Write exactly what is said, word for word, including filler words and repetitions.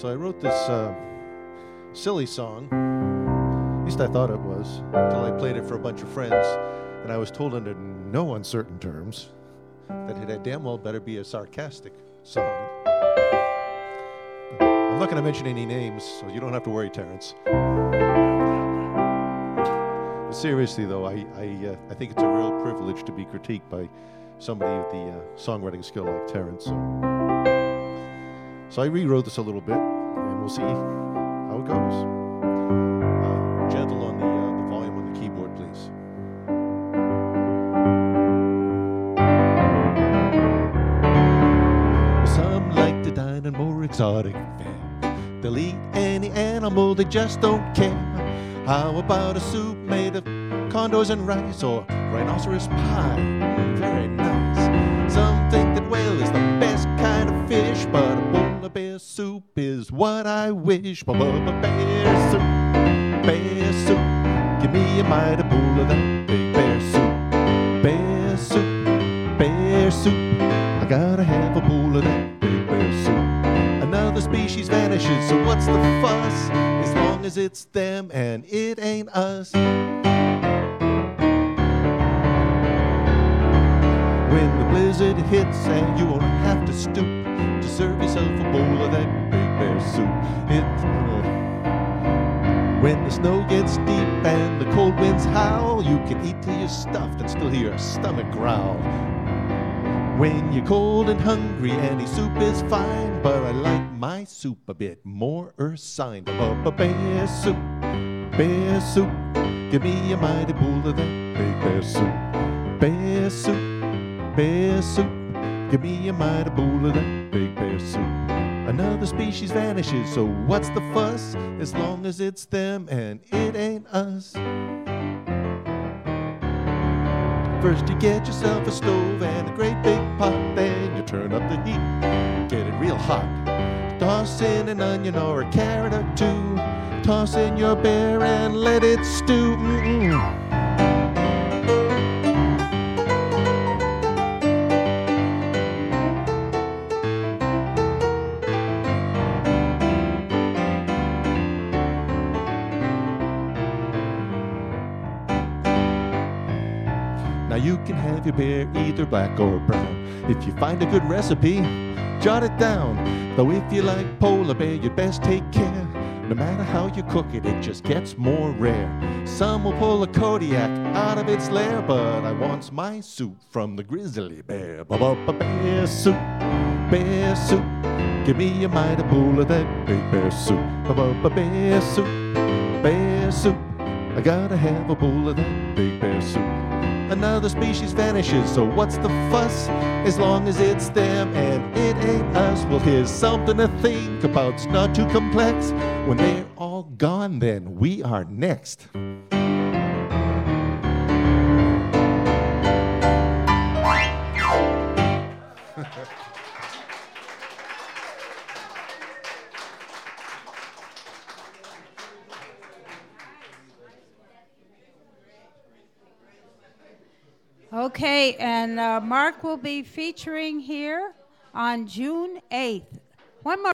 So I wrote this uh, silly song. At least I thought it was, until I played it for a bunch of friends, and I was told under no uncertain terms that it had damn well better be a sarcastic song. I'm not going to mention any names, so you don't have to worry, Terrence. But seriously, though, I I, uh, I think it's a real privilege to be critiqued by somebody with the uh, songwriting skill like Terrence. So. so I rewrote this a little bit, and we'll see how it goes. Uh, gentle on the, uh, the volume on the keyboard, please. Some like to dine on more exotic fare. They'll eat any animal, they just don't care. How about a soup made of condors and rice, or rhinoceros pie? Very nice. Some think that whale is the best kind of fish, but a bowl of bear soup is what I wish. Bear soup, bear soup, give me a mighty bowl of that big bear soup. Bear soup, bear soup, I gotta have a bowl of that big bear soup. Another species vanishes, so what's the fuss? As long as it's them and it ain't us. When the blizzard hits and you won't have to stoop to serve yourself a bowl of that big bear soup. It's uh, when the snow gets deep and the cold winds howl, you can eat till you're stuffed and still hear a stomach growl. When you're cold and hungry, any soup is fine, but I like my soup a bit more ursine. Bear soup, bear soup, give me a mighty bowl of that big bear soup. Bear soup, bear soup, give me a mighty bowl of that big bear soup. Another species vanishes, so what's the fuss? As long as it's them and it ain't us. First you get yourself a stove and a great big pot, then you turn up the heat, get it real hot. Toss in an onion or a carrot or two, toss in your bear and let it stew. Mm-mm. Now you can have your bear either black or brown. If you find a good recipe, jot it down. Though if you like polar bear, you'd best take care. No matter how you cook it, it just gets more rare. Some will pull a Kodiak out of its lair, but I wants my soup from the grizzly bear. Bear soup, bear soup, give me a mighty bowl of that big bear soup. Bear soup, bear soup, I gotta have a bowl of that big bear soup. Another species vanishes, so what's the fuss? As long as it's them and it ain't us. Well, here's something to think about, it's not too complex. When they're all gone, then we are next. Okay, and uh, Mark will be featuring here on June eighth. One more.